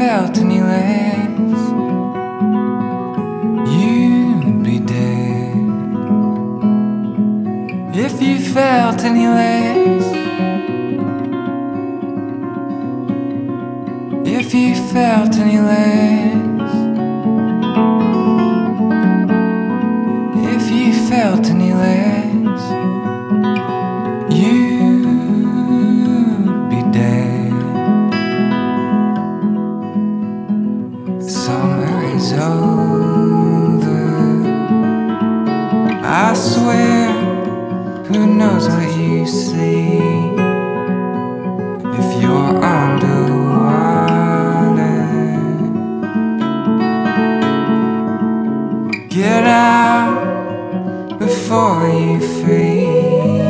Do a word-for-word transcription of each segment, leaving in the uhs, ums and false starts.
felt any less, you'd be dead. If you felt any less, if you felt any less, if you felt any less, you'd be dead. Summer is over, I swear. Who knows what you see if you're underwater? Get out before you freeze.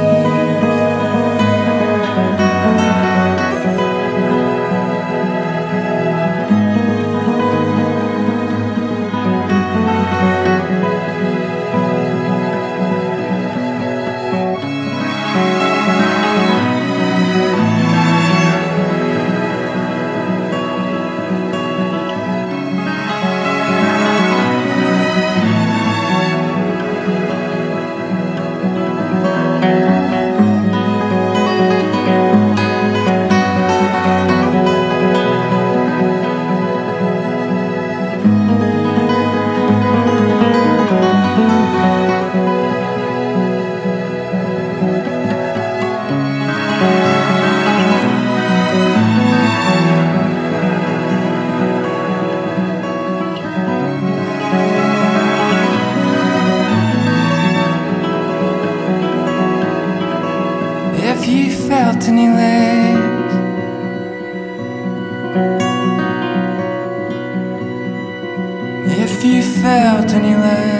If you felt any less, if you felt any less.